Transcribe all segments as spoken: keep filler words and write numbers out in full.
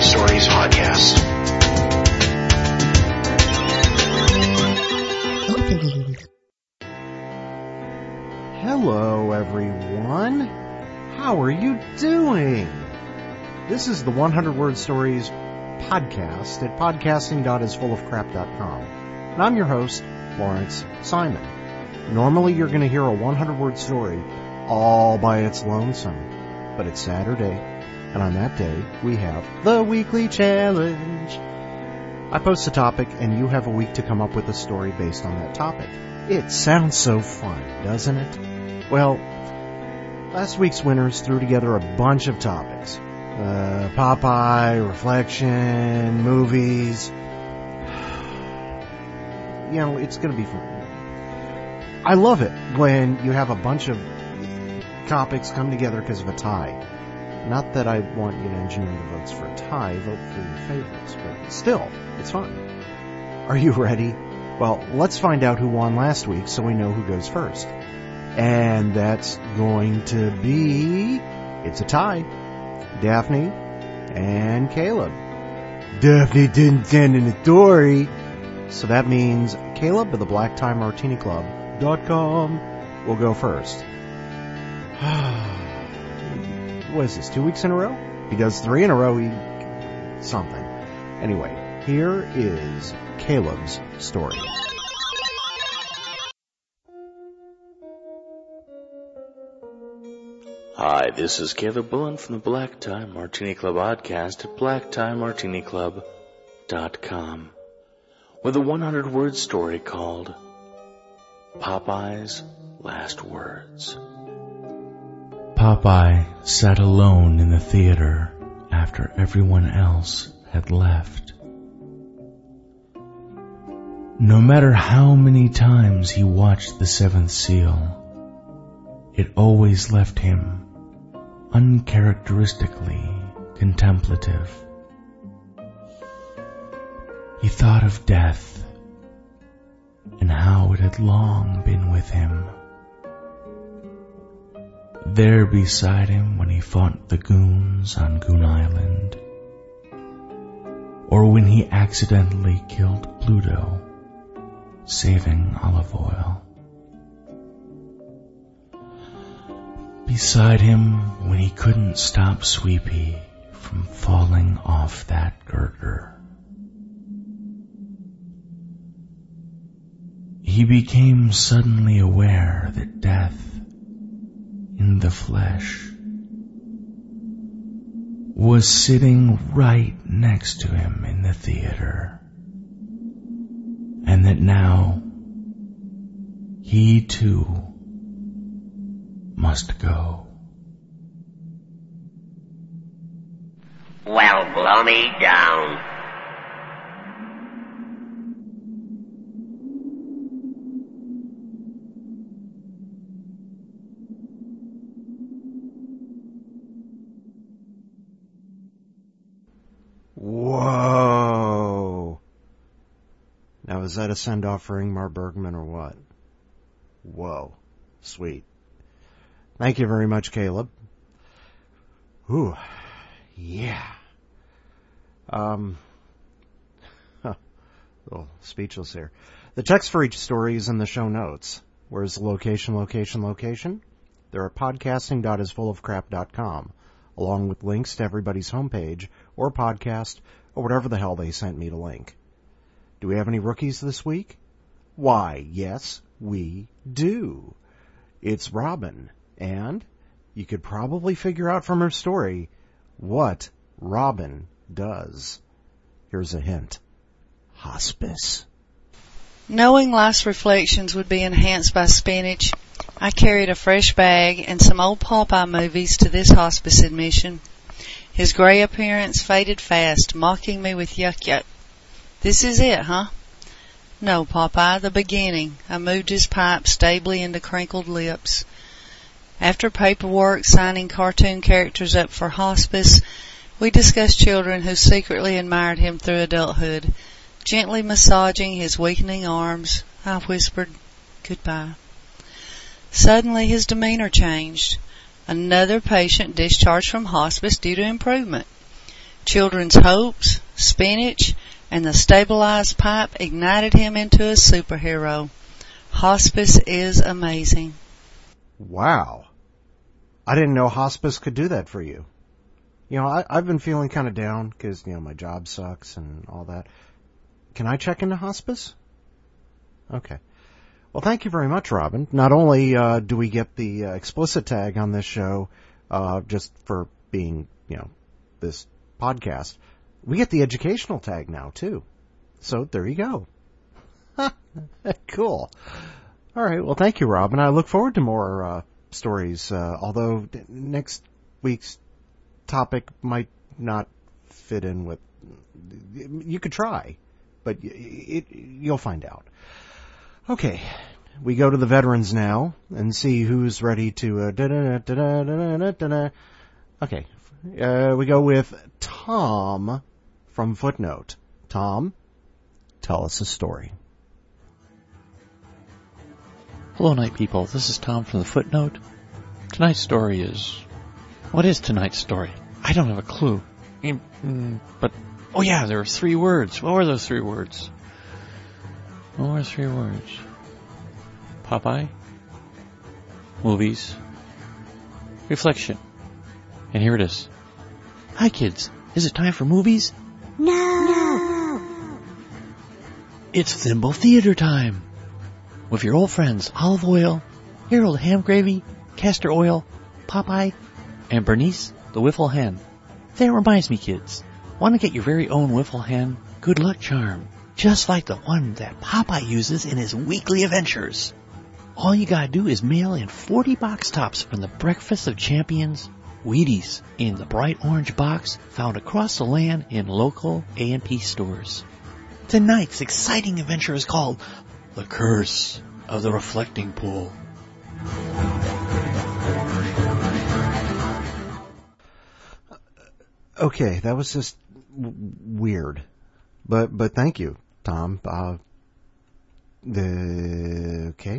Stories podcast. Hello, everyone. How are you doing? This is the one hundred word Stories podcast at podcasting dot is full of crap dot com. And I'm your host, Lawrence Simon. Normally you're going to hear a one hundred word story all by its lonesome. But it's Saturday, and on that day, we have the weekly challenge. I post a topic, and you have a week to come up with a story based on that topic. It sounds so fun, doesn't it? Well, last week's winners threw together a bunch of topics. Uh, Popeye, reflection, movies. You know, it's going to be fun. I love it when you have a bunch of topics come together because of a tie. Not that I want you to engineer the votes for a tie, vote for your favorites, but still, it's fun. Are you ready? Well, let's find out who won last week so we know who goes first. And that's going to be, it's a tie, Daphne and Caleb. Daphne didn't send in a story, so that means Caleb of the black tie martini club dot com will go first. What is this, two weeks in a row? He does three in a row, he... something. Anyway, here is Caleb's story. Hi, this is Caleb Bullen from the Black Tie Martini Club podcast at black tie martini club dot com with a one hundred word story called Popeye's Last Words. Popeye sat alone in the theater after everyone else had left. No matter how many times he watched the seventh seal, it always left him uncharacteristically contemplative. He thought of death and how it had long been with him. There beside him when he fought the goons on Goon Island, or when he accidentally killed Pluto, saving Olive Oyl. Beside him when he couldn't stop Sweepy from falling off that girder. He became suddenly aware that death in the flesh was sitting right next to him in the theater, and that now he too must go. Well, blow me down. Whoa. Now, is that a send-off for Ingmar Bergman or what? Whoa. Sweet. Thank you very much, Caleb. Ooh. Yeah. Um. Huh. A little speechless here. The text for each story is in the show notes. Where's the location, location, location? They're at podcasting dot is full of crap dot com, along with links to everybody's homepage or podcast or whatever the hell they sent me to link. Do we have any rookies this week? Why, yes, we do. It's Robin, and you could probably figure out from her story what Robin does. Here's a hint. Hospice. Knowing Life's Reflections would be enhanced by spinach, I carried a fresh bag and some old Popeye movies to this hospice admission. His gray appearance faded fast, mocking me with yuck yuck. This is it, huh? No, Popeye, the beginning. I moved his pipe stably into crinkled lips. After paperwork signing cartoon characters up for hospice, we discussed children who secretly admired him through adulthood. Gently massaging his weakening arms, I whispered, goodbye. Suddenly his demeanor changed. Another patient discharged from hospice due to improvement. children's hopes, spinach, and the stabilized pipe ignited him into a superhero. Hospice is amazing. Wow. I didn't know hospice could do that for you. You know, I, I've been feeling kind of down because, you know, my job sucks and all that. Can I check into hospice? Okay. Well, thank you very much, Robin. Not only uh, do we get the uh, explicit tag on this show uh, just for being, you know, this podcast, we get the educational tag now, too. So there you go. Cool. All right. Well, thank you, Robin. I look forward to more uh, stories, uh, although next week's topic might not fit in with... You could try, but it, it, you'll find out. Okay. We go to the veterans now and see who's ready to... Uh, da-da-da-da-da-da-da-da. Okay. Uh, we go with Tom from Footnote. Tom, tell us a story. Hello, night people. This is Tom from the Footnote. Tonight's story is... What is tonight's story? I don't have a clue. Mm, but, oh yeah, there were three words. What were those three words? What were three words? Popeye, movies, reflection. And here it is. Hi kids, is it time for movies? No! It's Thimble Theater time! With your old friends Olive Oil, Harold Ham Gravy, Castor Oil, Popeye, and Bernice the Wiffle Hen. That reminds me, kids, want to get your very own Wiffle Hen good luck charm, just like the one that Popeye uses in his weekly adventures. All you gotta do is mail in forty box tops from the Breakfast of Champions Wheaties in the bright orange box found across the land in local A and P stores. Tonight's exciting adventure is called The Curse of the Reflecting Pool. Okay, that was just w- weird. But but thank you, Tom. Uh, the okay.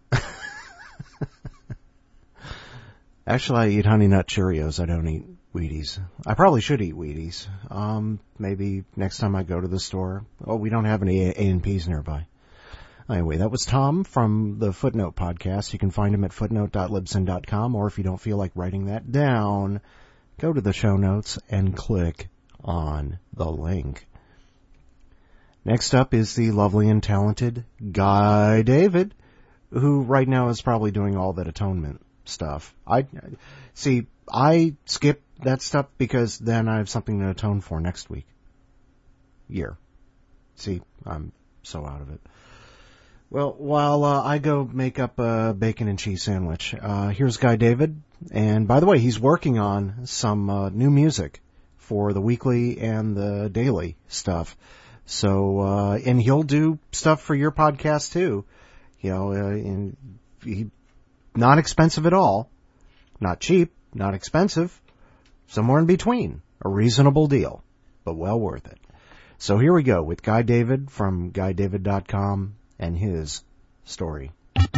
Actually, I eat Honey Nut Cheerios. I don't eat Wheaties. I probably should eat Wheaties. Um, maybe next time I go to the store. Oh, we don't have any A and P's nearby. Anyway, that was Tom from the Footnote podcast. You can find him at footnote dot libsyn dot com, or if you don't feel like writing that down, go to the show notes and click on the link. Next up is the lovely and talented Guy David, who right now is probably doing all that atonement stuff. I see. I skip that stuff because then I have something to atone for next week. Year. See, I'm so out of it. Well, while uh, I go make up a bacon and cheese sandwich, uh, here's Guy David. And by the way, he's working on some uh, new music for the weekly and the daily stuff. So, uh, and he'll do stuff for your podcast too. You know, uh, and he, not expensive at all. Not cheap, not expensive. Somewhere in between. A reasonable deal, but well worth it. So here we go with Guy David from guy david dot com and his story.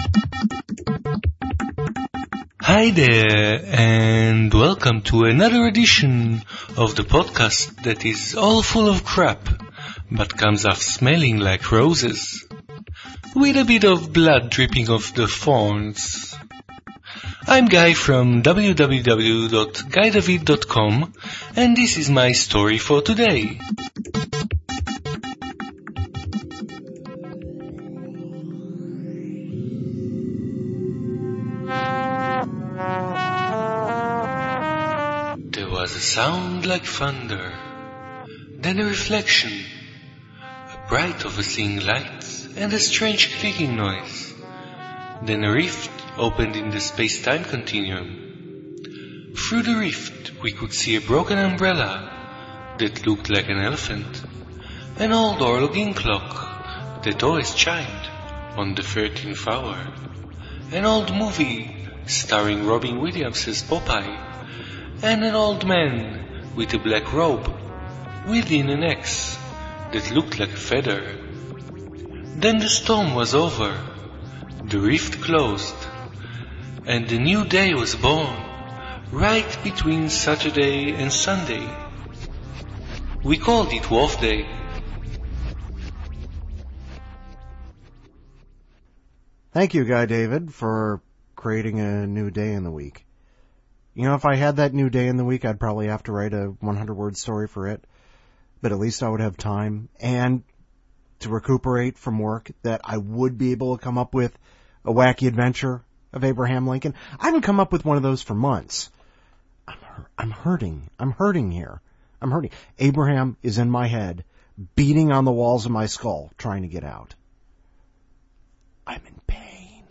Hi there, and welcome to another edition of the podcast that is all full of crap, but comes off smelling like roses, with a bit of blood dripping off the thorns. I'm Guy from w w w dot guy david dot com, and this is my story for today. There was a sound like thunder, then a reflection, a bright overseeing light, and a strange clicking noise. Then a rift opened in the space-time continuum. Through the rift we could see a broken umbrella that looked like an elephant, an old horologium clock that always chimed on the thirteenth hour, an old movie starring Robin Williams as Popeye, and an old man with a black robe within an X that looked like a feather. Then the storm was over, the rift closed, and a new day was born, right between Saturday and Sunday. We called it Wolf Day. Thank you, Guy David, for creating a new day in the week. You know, if I had that new day in the week, I'd probably have to write a hundred-word story for it. But at least I would have time and to recuperate from work that I would be able to come up with a wacky adventure of Abraham Lincoln. I haven't come up with one of those for months. I'm, I'm hurting. I'm hurting here. I'm hurting. Abraham is in my head, beating on the walls of my skull, trying to get out. I'm in pain.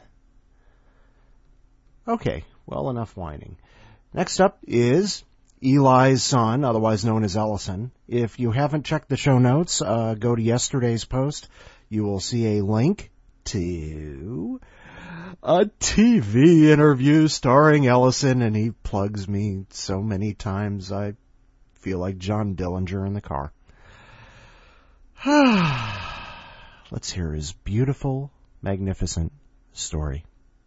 Okay, well, enough whining. Next up is Eli's son, otherwise known as Ellison. If you haven't checked the show notes, uh, go to yesterday's post. You will see a link to a T V interview starring Ellison, and he plugs me so many times I feel like John Dillinger in the car. Let's hear his beautiful, magnificent story.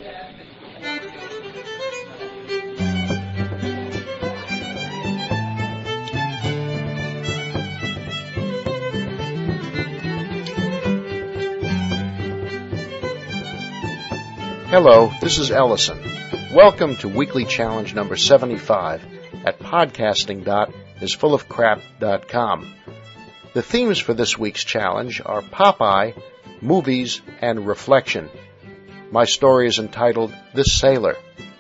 Hello, this is Ellison. Welcome to Weekly Challenge number seventy-five at podcasting dot is full of crap dot com. The themes for this week's challenge are Popeye, movies, and reflection. My story is entitled The Sailor.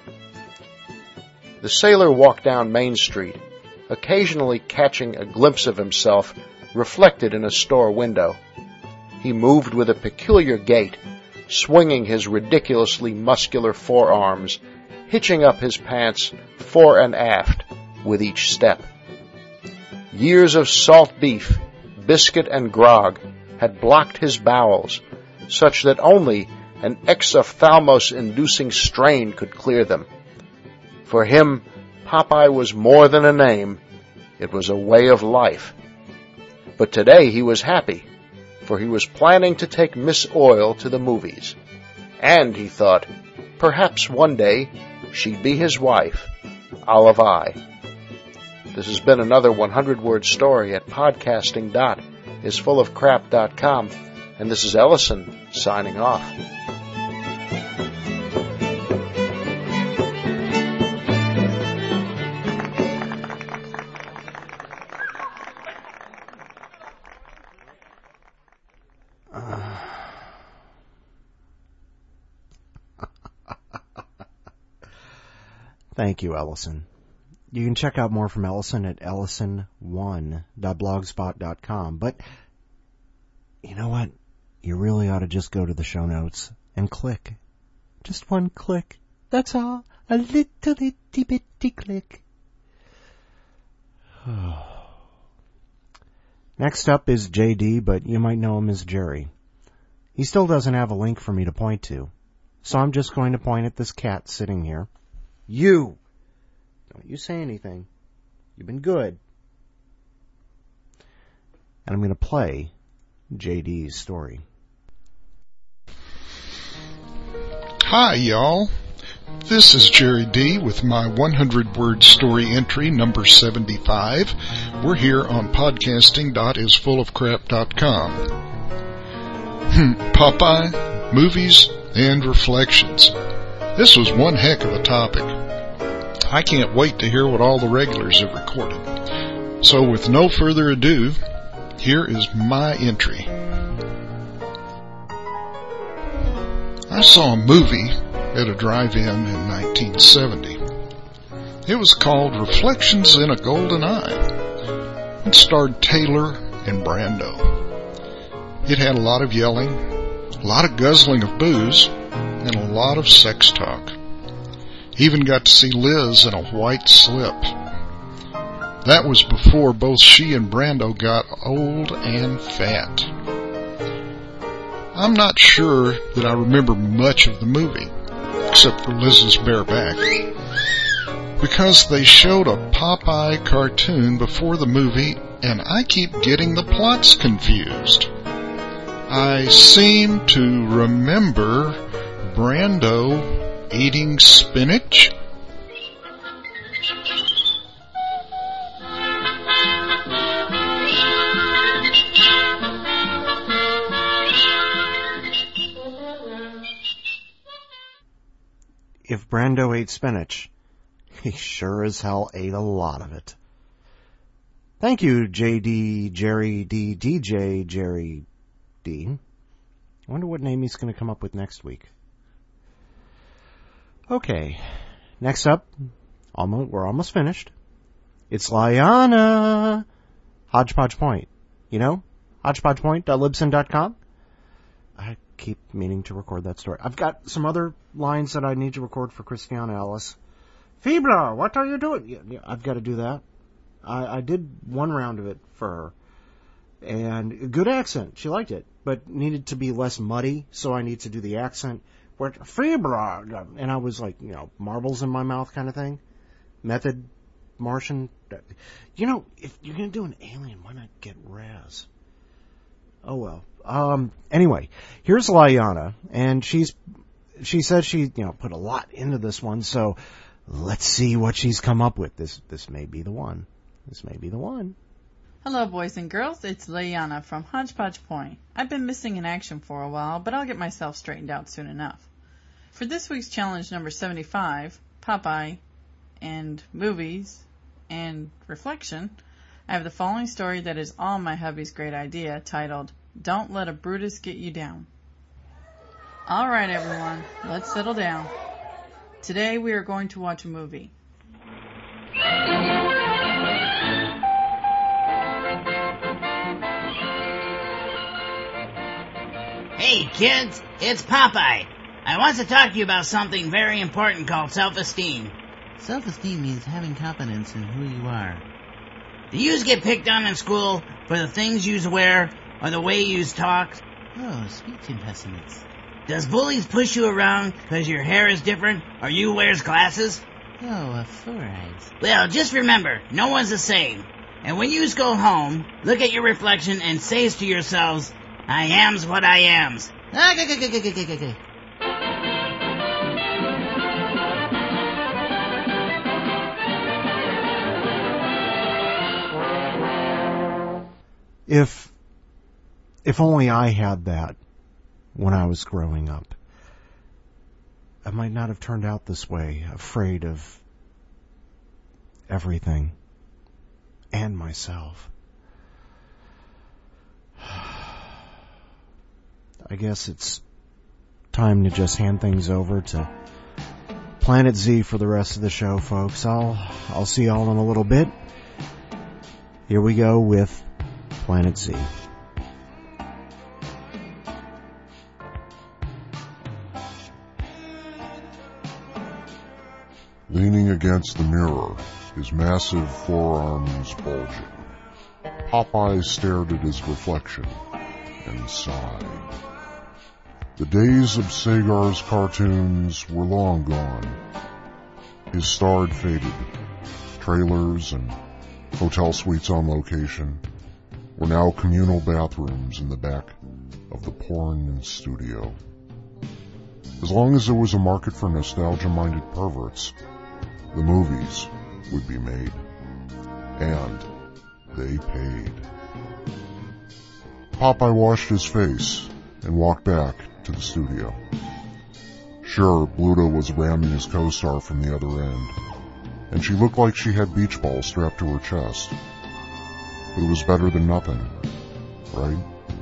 The sailor walked down Main Street, occasionally catching a glimpse of himself reflected in a store window. He moved with a peculiar gait, swinging his ridiculously muscular forearms, hitching up his pants fore and aft with each step. Years of salt beef, biscuit, and grog had blocked his bowels, such that only an exophthalmos-inducing strain could clear them. For him, Popeye was more than a name. It was a way of life. But today he was happy, for he was planning to take Miss Oil to the movies. And, he thought, perhaps one day she'd be his wife, Olive Eye. This has been another hundred-word story at podcasting dot is full of crap dot com, and this is Ellison signing off. Thank you, Ellison. You can check out more from Ellison at ellison one dot blogspot dot com. But you know what? You really ought to just go to the show notes and click. Just one click. That's all. A little itty bitty click. Next up is J D, but you might know him as Jerry. He still doesn't have a link for me to point to, so I'm just going to point at this cat sitting here. You! Don't you say anything. You've been good. And I'm going to play J D's story. Hi, y'all. This is Jerry D with my hundred-word story entry number seventy-five. We're here on podcasting dot is full of crap dot com. Popeye, movies, and reflections. This was one heck of a topic. I can't wait to hear what all the regulars have recorded. So with no further ado, here is my entry. I saw a movie at a drive-in in nineteen seventy. It was called Reflections in a Golden Eye. It starred Taylor and Brando. It had a lot of yelling, a lot of guzzling of booze, and a lot of sex talk. Even got to see Liz in a white slip. That was before both she and Brando got old and fat. I'm not sure that I remember much of the movie, except for Liz's bare back, because they showed a Popeye cartoon before the movie, and I keep getting the plots confused. I seem to remember Brando eating spinach? if Brando ate spinach, he sure as hell ate a lot of it. Thank you, J D, Jerry D, D J, Jerry D. I wonder what name he's going to come up with next week. Okay, next up, almost, we're almost finished. It's Liana. Hodgepodge Point. You know? hodgepodge point dot libsyn dot com. I keep meaning to record that story. I've got some other lines that I need to record for Christiana Ellis. Fibra, what are you doing? Yeah, yeah, I've got to do that. I, I did one round of it for her. And good accent. She liked it. But needed to be less muddy, so I need to do the accent. Where Fibra, and I was like, you know, marbles in my mouth kind of thing. Method Martian. You know, if you're going to do an alien, why not get Raz? Oh, well. Um, anyway, here's Liana, and she's, she said she, you know, put a lot into this one, so let's see what she's come up with. This, this may be the one. This may be the one. Hello, boys and girls. It's Liana from Hodgepodge Point. I've been missing in action for a while, but I'll get myself straightened out soon enough. For this week's challenge number seventy-five, Popeye and movies and reflection, I have the following story that is all my hubby's great idea, titled, Don't Let a Brutus Get You Down. All right, everyone, let's settle down. Today we are going to watch a movie. Hey, kids, it's Popeye. I want to talk to you about something very important called self-esteem. Self-esteem means having confidence in who you are. Do yous get picked on in school for the things yous wear or the way yous talk? Oh, speech impediments. Does bullies push you around because your hair is different or you wears glasses? Oh, uh, four eyes. Well, just remember, no one's the same. And when yous go home, look at your reflection and says to yourselves, I am's what I am's. Ah, g- g- g- g- g- g- g- If, if only I had that when I was growing up, I might not have turned out this way, afraid of everything and myself. I guess it's time to just hand things over to Planet Z for the rest of the show, folks. I'll, I'll see y'all in a little bit. Here we go with Planet Z. Leaning against the mirror, his massive forearms bulging, Popeye stared at his reflection and sighed. The days of Sagar's cartoons were long gone. His star had faded. Trailers and hotel suites on location were now communal bathrooms in the back of the porn studio. As long as there was a market for nostalgia-minded perverts, the movies would be made. And they paid. Popeye washed his face and walked back to the studio. Sure, Bluto was ramming his co-star from the other end, and she looked like she had beach balls strapped to her chest. But it was better than nothing, right?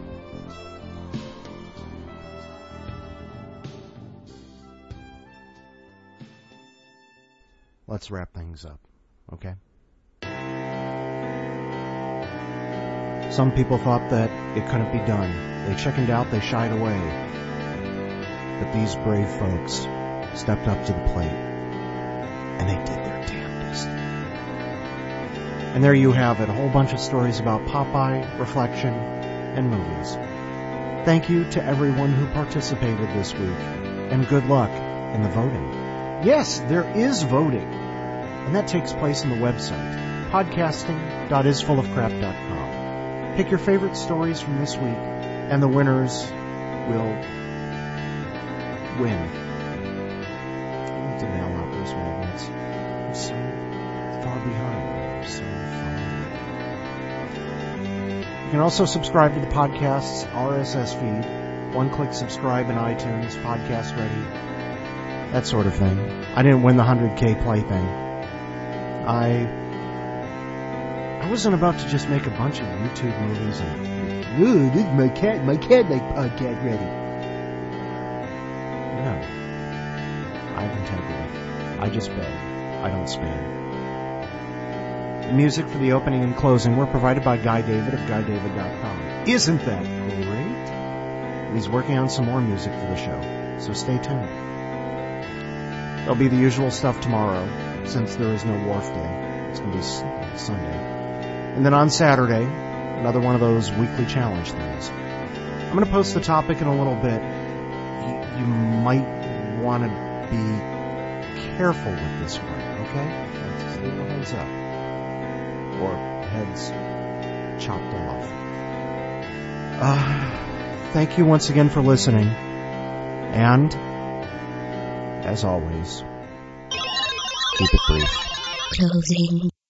Let's wrap things up, okay? Some people thought that it couldn't be done. They chickened out, they shied away. But these brave folks stepped up to the plate, and they did their damnedest. And there you have it, a whole bunch of stories about Popeye, reflection, and movies. Thank you to everyone who participated this week, and good luck in the voting. Yes, there is voting, and that takes place on the website, podcasting dot is full of crap dot com. Pick your favorite stories from this week, and the winners will win. I need to mail out those magnets. I'm so far behind. I'm so far away. You can also subscribe to the podcast's R S S feed. One-click subscribe in iTunes, podcast ready. that sort of thing. I didn't win the one hundred K play thing. I I wasn't about to just make a bunch of YouTube movies and, ooh, this is my cat, my cat like podcast ready. No. I have integrity. I just beg. I don't spam. The music for the opening and closing were provided by Guy David of guy david dot com. Isn't that great? And he's working on some more music for the show, so stay tuned. There'll be the usual stuff tomorrow, since there is no Wharf Day. It's going to be Sunday. And then on Saturday, another one of those weekly challenge things. I'm going to post the topic in a little bit. You, you might want to be careful with this one, okay? Just a little heads up. Or heads chopped off. Uh, thank you once again for listening. And, as always, keep it brief. Closing.